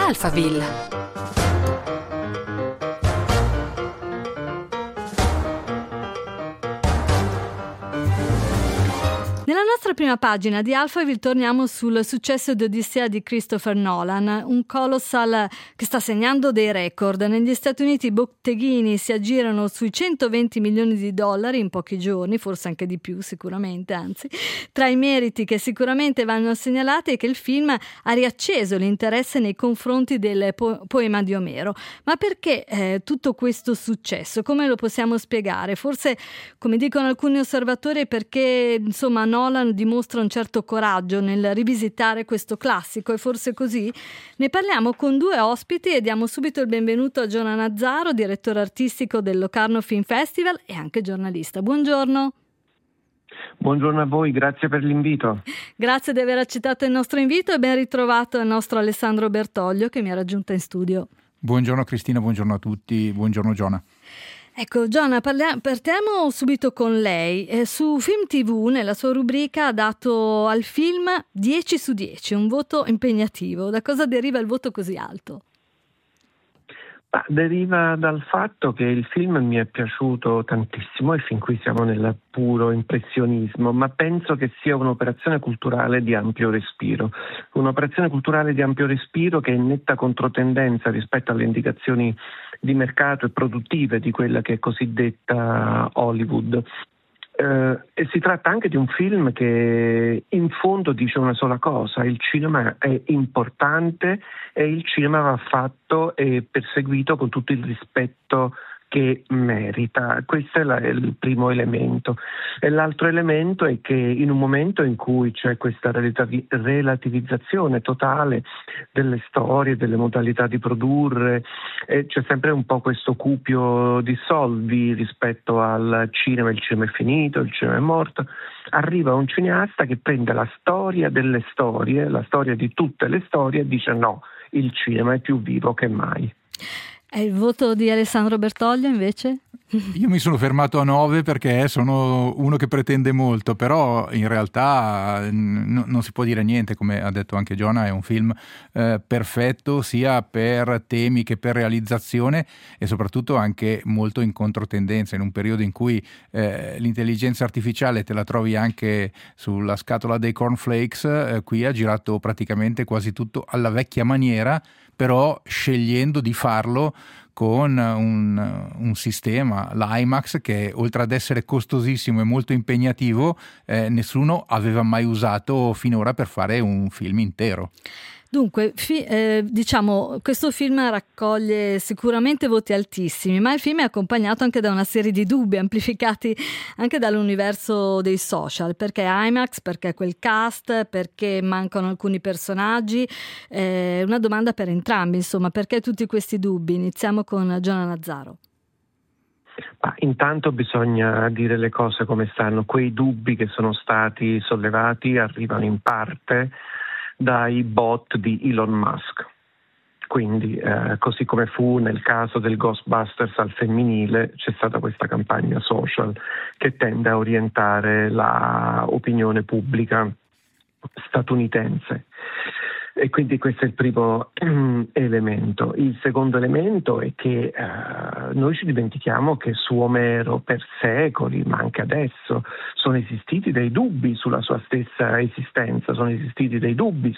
Alphaville. Nella nostra prima pagina di Alphaville torniamo sul successo di Odissea di Christopher Nolan, un colossal che sta segnando dei record. Negli Stati Uniti i botteghini si aggirano sui 120 milioni di dollari in pochi giorni, forse anche di più sicuramente, anzi. Tra i meriti che sicuramente vanno segnalati è che il film ha riacceso l'interesse nei confronti del poema di Omero. Ma perché tutto questo successo? Come lo possiamo spiegare? Forse, come dicono alcuni osservatori, perché insomma Nolan dimostra un certo coraggio nel rivisitare questo classico, e forse così. Ne parliamo con due ospiti e diamo subito il benvenuto a Giona Nazzaro, direttore artistico del Locarno Film Festival e anche giornalista. Buongiorno. Buongiorno a voi, grazie per l'invito. Grazie di aver accettato il nostro invito e ben ritrovato il nostro Alessandro Bertoglio che mi ha raggiunta in studio. Buongiorno Cristina, buongiorno a tutti, buongiorno Giona. Ecco, Giona, partiamo subito con lei. Su Film TV, nella sua rubrica, ha dato al film 10 su 10, un voto impegnativo. Da cosa deriva il voto così alto? Deriva dal fatto che il film mi è piaciuto tantissimo e fin qui siamo nel puro impressionismo, ma penso che sia un'operazione culturale di ampio respiro. Un'operazione culturale di ampio respiro che è in netta controtendenza rispetto alle indicazioni di mercato e produttive di quella che è cosiddetta Hollywood. E si tratta anche di un film che in fondo dice una sola cosa: il cinema è importante e il cinema va fatto e perseguito con tutto il rispetto che merita. Questo è il primo elemento. E l'altro elemento è che in un momento in cui c'è questa relativizzazione totale delle storie, delle modalità di produrre, c'è sempre un po' questo cupio di soldi rispetto al cinema. Il cinema è finito, il cinema è morto. Arriva un cineasta che prende la storia delle storie, la storia di tutte le storie, e dice no, il cinema è più vivo che mai. E il voto di Alessandro Bertoglio invece? Io mi sono fermato a 9 perché sono uno che pretende molto, però in realtà non si può dire niente, come ha detto anche Giona. È un film perfetto sia per temi che per realizzazione, e soprattutto anche molto in controtendenza, in un periodo in cui l'intelligenza artificiale te la trovi anche sulla scatola dei cornflakes. Qui ha girato praticamente quasi tutto alla vecchia maniera, però scegliendo di farlo con un sistema, l'IMAX, che oltre ad essere costosissimo e molto impegnativo, nessuno aveva mai usato finora per fare un film intero. Dunque, diciamo, questo film raccoglie sicuramente voti altissimi, ma il film è accompagnato anche da una serie di dubbi amplificati anche dall'universo dei social. Perché IMAX? Perché quel cast? Perché mancano alcuni personaggi? Una domanda per entrambi, insomma, perché tutti questi dubbi? Iniziamo con Giona Nazzaro. Intanto bisogna dire le cose come stanno. Quei dubbi che sono stati sollevati arrivano in parte dai bot di Elon Musk. Quindi così come fu nel caso del Ghostbusters al femminile, c'è stata questa campagna social che tende a orientare l'opinione pubblica statunitense. E quindi questo è il primo elemento. Il secondo elemento è che noi ci dimentichiamo che su Omero per secoli, ma anche adesso, sono esistiti dei dubbi sulla sua stessa esistenza, sono esistiti dei dubbi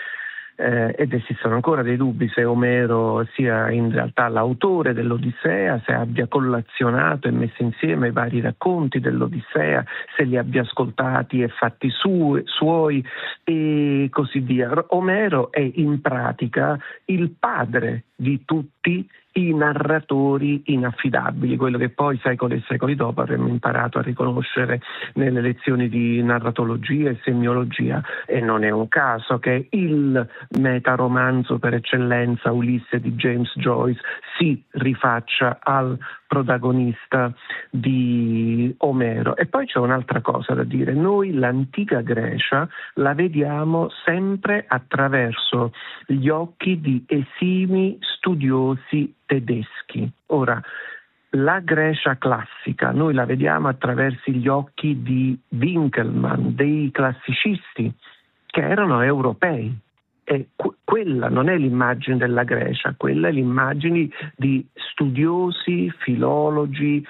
ed esistono ancora dei dubbi se Omero sia in realtà l'autore dell'Odissea, se abbia collazionato e messo insieme i vari racconti dell'Odissea, se li abbia ascoltati e fatti suoi e così via. Omero è in pratica il padre di tutti i narratori inaffidabili, quello che poi secoli e secoli dopo avremmo imparato a riconoscere nelle lezioni di narratologia e semiologia. E non è un caso che il metaromanzo per eccellenza, Ulisse di James Joyce, si rifaccia al protagonista di Omero. E poi c'è un'altra cosa da dire: noi l'antica Grecia la vediamo sempre attraverso gli occhi di esimi studiosi tedeschi. Ora, la Grecia classica noi la vediamo attraverso gli occhi di Winckelmann, dei classicisti che erano europei. quella non è l'immagine della Grecia, quella è l'immagine di studiosi, filologi,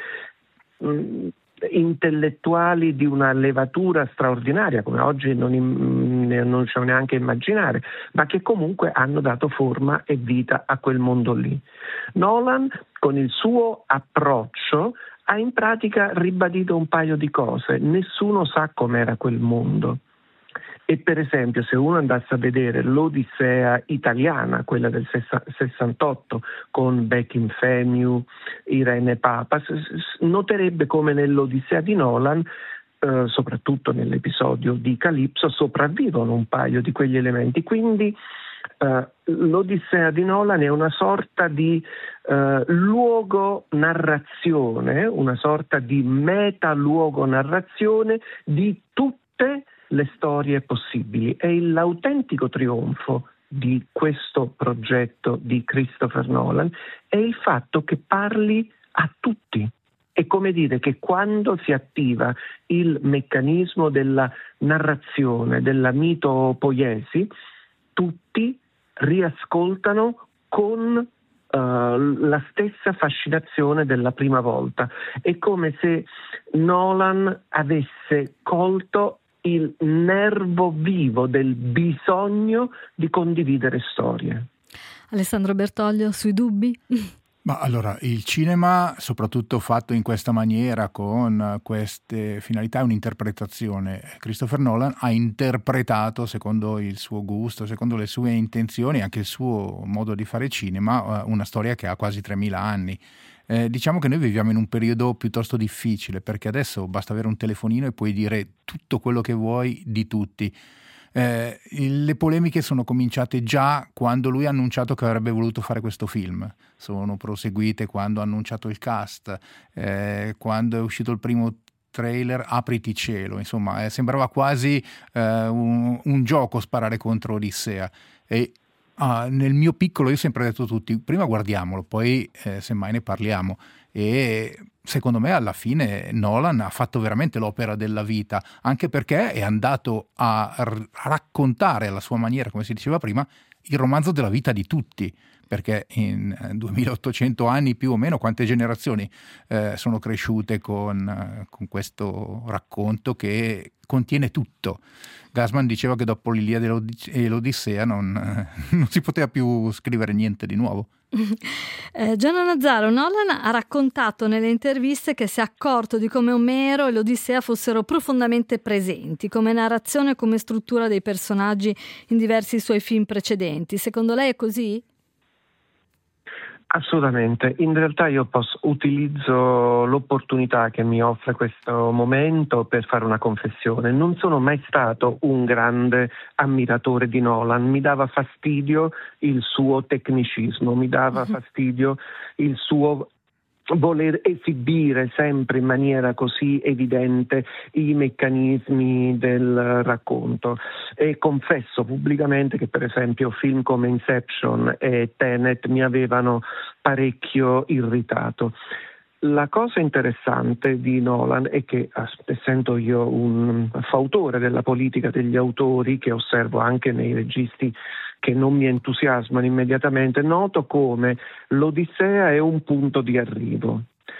intellettuali di una levatura straordinaria, come oggi non ci neanche immaginare, ma che comunque hanno dato forma e vita a quel mondo lì. Nolan, con il suo approccio, ha in pratica ribadito un paio di cose. Nessuno sa com'era quel mondo. E per esempio, se uno andasse a vedere l'Odissea italiana, quella del 68, con Beckhinfemiu, Irene Papas, noterebbe come nell'Odissea di Nolan, soprattutto nell'episodio di Calipso, sopravvivono un paio di quegli elementi. Quindi l'Odissea di Nolan è una sorta di luogo narrazione, una sorta di meta luogo narrazione di tutte le storie possibili. È l'autentico trionfo di questo progetto di Christopher Nolan è il fatto che parli a tutti. È come dire che quando si attiva il meccanismo della narrazione, della mitopoiesi, tutti riascoltano con la stessa fascinazione della prima volta. È come se Nolan avesse colto il nervo vivo del bisogno di condividere storie. Alessandro Bertoglio, sui dubbi? Ma allora, il cinema, soprattutto fatto in questa maniera, con queste finalità, è un'interpretazione. Christopher Nolan ha interpretato, secondo il suo gusto, secondo le sue intenzioni, anche il suo modo di fare cinema, una storia che ha quasi 3000 anni. Diciamo che noi viviamo in un periodo piuttosto difficile, perché adesso basta avere un telefonino e puoi dire tutto quello che vuoi di tutti. Le polemiche sono cominciate già quando lui ha annunciato che avrebbe voluto fare questo film, sono proseguite quando ha annunciato il cast, quando è uscito il primo trailer Apriti cielo, insomma sembrava quasi un gioco sparare contro Odissea. E nel mio piccolo io ho sempre detto a tutti, prima guardiamolo, poi semmai ne parliamo. E secondo me alla fine Nolan ha fatto veramente l'opera della vita, anche perché è andato a raccontare alla sua maniera, come si diceva prima, il romanzo della vita di tutti, perché in 2800 anni più o meno quante generazioni sono cresciute con questo racconto che contiene tutto. Gassman diceva che dopo l'Iliade e l'Odissea non si poteva più scrivere niente di nuovo. Gianna Nazzaro, Nolan ha raccontato nelle interviste che si è accorto di come Omero e l'Odissea fossero profondamente presenti come narrazione e come struttura dei personaggi in diversi suoi film precedenti. Secondo lei è così? Assolutamente, in realtà io utilizzo l'opportunità che mi offre questo momento per fare una confessione. Non sono mai stato un grande ammiratore di Nolan, mi dava fastidio il suo tecnicismo, mi dava fastidio il suo voler esibire sempre in maniera così evidente i meccanismi del racconto, e confesso pubblicamente che per esempio film come Inception e Tenet mi avevano parecchio irritato. La cosa interessante di Nolan è che, essendo io un fautore della politica degli autori, che osservo anche nei registi che non mi entusiasmano immediatamente, noto come l'Odissea è un punto di arrivo.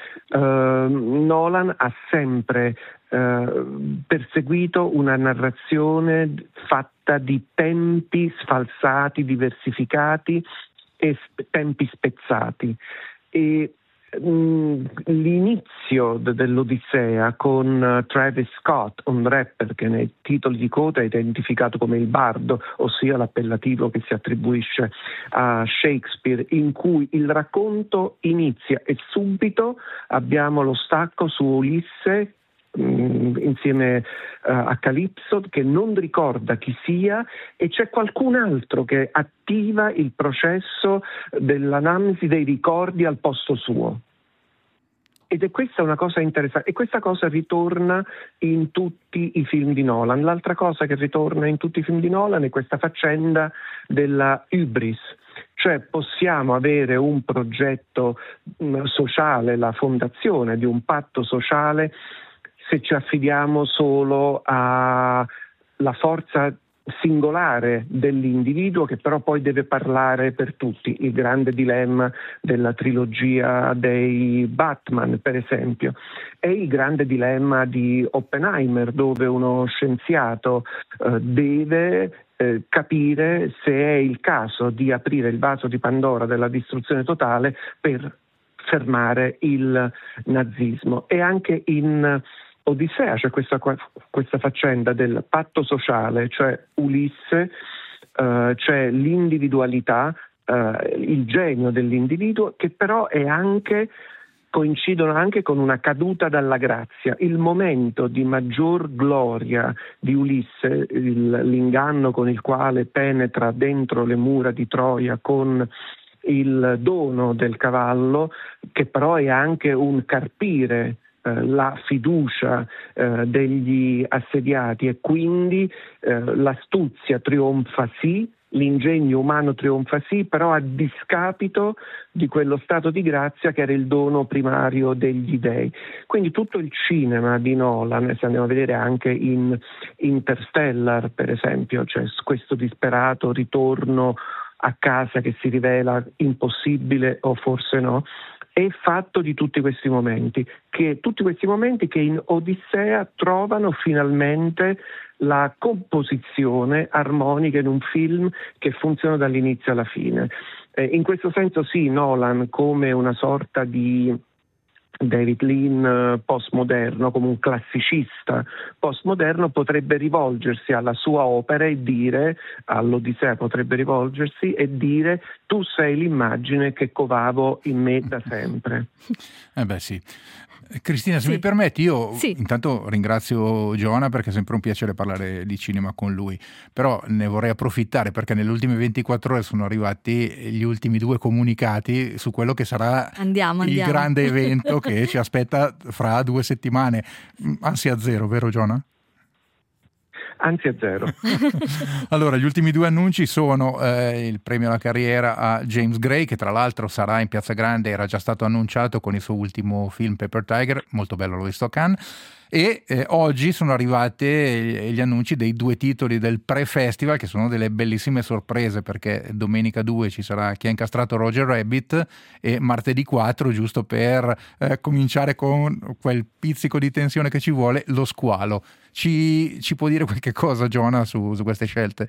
Nolan ha sempre perseguito una narrazione fatta di tempi sfalsati, diversificati e tempi spezzati. E l'inizio dell'Odissea con Travis Scott, un rapper che nei titoli di coda è identificato come il bardo, ossia l'appellativo che si attribuisce a Shakespeare, in cui il racconto inizia e subito abbiamo lo stacco su Ulisse insieme a Calipso, che non ricorda chi sia, e c'è qualcun altro che attiva il processo dell'analisi dei ricordi al posto suo. Ed è questa una cosa interessante, e questa cosa ritorna in tutti i film di Nolan. L'altra cosa che ritorna in tutti i film di Nolan è questa faccenda della hybris. Cioè possiamo avere un progetto sociale, la fondazione di un patto sociale, se ci affidiamo solo alla forza singolare dell'individuo che però poi deve parlare per tutti. Il grande dilemma della trilogia dei Batman, per esempio, è il grande dilemma di Oppenheimer, dove uno scienziato deve capire se è il caso di aprire il vaso di Pandora della distruzione totale per fermare il nazismo. E anche in Odissea c'è questa faccenda del patto sociale, cioè Ulisse, c'è l'individualità, il genio dell'individuo, che però coincidono anche con una caduta dalla grazia. Il momento di maggior gloria di Ulisse, l'inganno con il quale penetra dentro le mura di Troia con il dono del cavallo, che però è anche un carpire la fiducia degli assediati, e quindi l'astuzia trionfa sì, l'ingegno umano trionfa sì, però a discapito di quello stato di grazia che era il dono primario degli dei. Quindi tutto il cinema di Nolan, se andiamo a vedere anche in Interstellar per esempio, c'è questo disperato ritorno a casa che si rivela impossibile o forse no, è fatto di tutti questi momenti che in Odissea trovano finalmente la composizione armonica in un film che funziona dall'inizio alla fine. In questo senso sì, Nolan, come una sorta di David Lean postmoderno, come un classicista postmoderno, potrebbe rivolgersi alla sua opera e dire, all'Odissea potrebbe rivolgersi e dire: tu sei l'immagine che covavo in me da sempre. Sì. Cristina, se mi permetti, io intanto ringrazio Giona, perché è sempre un piacere parlare di cinema con lui, però ne vorrei approfittare perché nelle ultime 24 ore sono arrivati gli ultimi 2 comunicati su quello che sarà il grande evento che ci aspetta fra 2 settimane. Ansia zero, vero Giona? Ansia zero. Allora, gli ultimi 2 annunci sono il premio alla carriera a James Gray, che tra l'altro sarà in Piazza Grande, era già stato annunciato con il suo ultimo film Paper Tiger, molto bello, l'ho visto a Cannes. E oggi sono arrivati gli annunci dei 2 titoli del pre-festival, che sono delle bellissime sorprese, perché domenica 2 ci sarà Chi ha incastrato Roger Rabbit e martedì 4, giusto per cominciare con quel pizzico di tensione che ci vuole, Lo Squalo. Ci può dire qualche cosa, Giona, su queste scelte?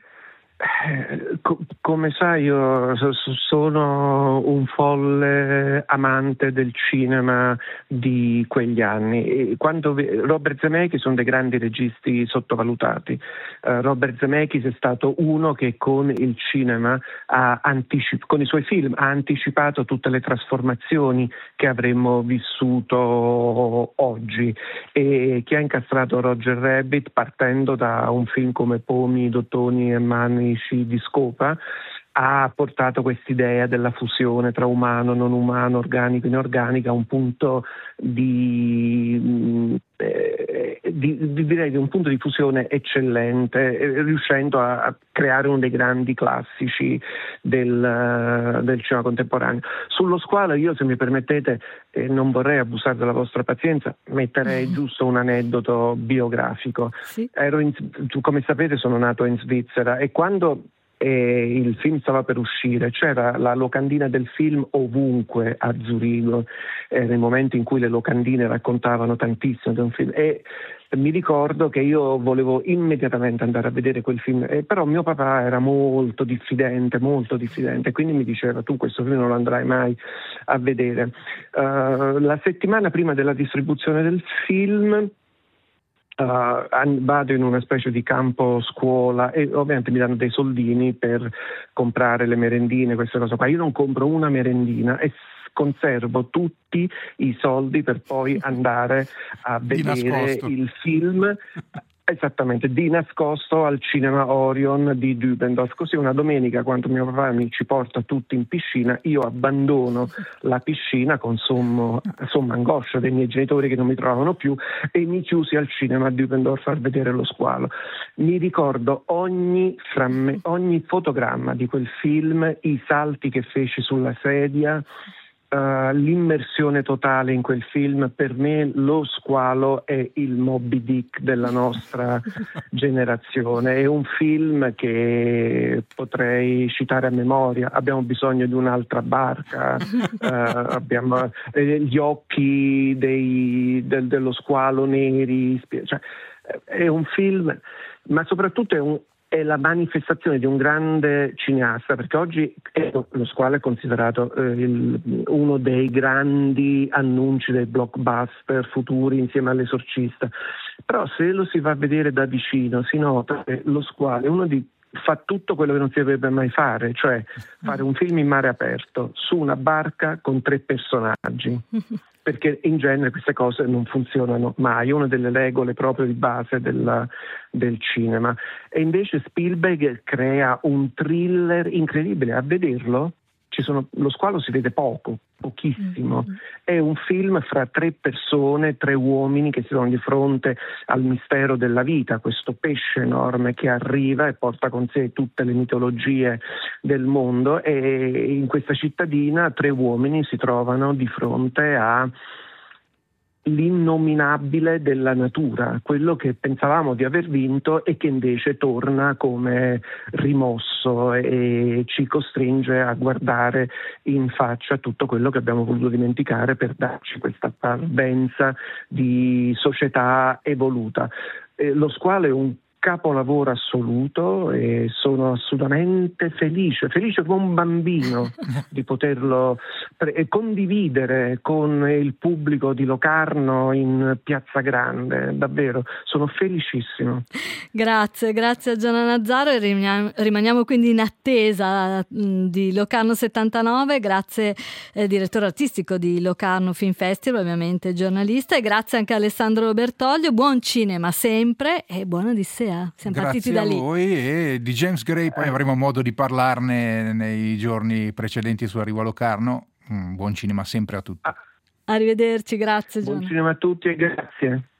Come sai, io sono un folle amante del cinema di quegli anni. Robert Zemeckis sono dei grandi registi sottovalutati. Robert Zemeckis è stato uno che con il cinema con i suoi film ha anticipato tutte le trasformazioni che avremmo vissuto oggi, e Chi ha incastrato Roger Rabbit, partendo da un film come Pomi, Dottoni e Manici di Scopa, ha portato quest'idea della fusione tra umano, non umano, organico, inorganico, a un punto direi di un punto di fusione eccellente, riuscendo a creare uno dei grandi classici del cinema contemporaneo. Sullo Squalo io, se mi permettete, non vorrei abusare della vostra pazienza, metterei giusto un aneddoto biografico. Sì. Come sapete, sono nato in Svizzera, e quando il film stava per uscire c'era la locandina del film ovunque a Zurigo, nel momento in cui le locandine raccontavano tantissimo di un film, e mi ricordo che io volevo immediatamente andare a vedere quel film, però mio papà era molto diffidente, quindi mi diceva: tu questo film non lo andrai mai a vedere. La settimana prima della distribuzione del film vado in una specie di campo scuola e ovviamente mi danno dei soldini per comprare le merendine, queste cose qua. Io non compro una merendina e conservo tutti i soldi per poi andare a vedere il film. Esattamente, di nascosto al cinema Orion di Dübendorf. Così una domenica, quando mio papà ci porta tutti in piscina, io abbandono la piscina con somma angoscia dei miei genitori che non mi trovavano più, e mi chiusi al cinema a Dübendorf a vedere Lo Squalo. Mi ricordo ogni fotogramma di quel film, i salti che feci sulla sedia, l'immersione totale in quel film. Per me Lo squalo è il Moby Dick della nostra generazione, è un film che potrei citare a memoria. Abbiamo bisogno di un'altra barca, abbiamo gli occhi dello squalo neri, cioè, è un film, ma soprattutto è la manifestazione di un grande cineasta, perché oggi Lo squalo è considerato uno dei grandi annunci dei blockbuster futuri insieme all'Esorcista, però se lo si va a vedere da vicino si nota che Lo squalo è fa tutto quello che non si dovrebbe mai fare, cioè fare un film in mare aperto su una barca con 3 personaggi, perché in genere queste cose non funzionano mai, è una delle regole proprio di base del cinema. E invece Spielberg crea un thriller incredibile. A vederlo Lo squalo si vede pochissimo. È un film fra 3 persone, 3 uomini che si trovano di fronte al mistero della vita, questo pesce enorme che arriva e porta con sé tutte le mitologie del mondo, e in questa cittadina 3 uomini si trovano di fronte a l'innominabile della natura, quello che pensavamo di aver vinto e che invece torna come rimosso e ci costringe a guardare in faccia tutto quello che abbiamo voluto dimenticare per darci questa parvenza di società evoluta. Lo squalo è un capolavoro assoluto e sono assolutamente felice come un bambino di poterlo condividere con il pubblico di Locarno in Piazza Grande. Davvero, sono felicissimo. Grazie a Gianna Nazzaro, e rimaniamo quindi in attesa di Locarno 79. Grazie direttore artistico di Locarno Film Festival, ovviamente giornalista, e grazie anche a Alessandro Bertoglio. Buon cinema sempre e buona Odissea. Siamo partiti da lì. Grazie a voi, e di James Gray poi avremo modo di parlarne nei giorni precedenti su Arrivo a Locarno. Buon cinema sempre a tutti. Arrivederci, grazie Gianna. Buon cinema a tutti e grazie.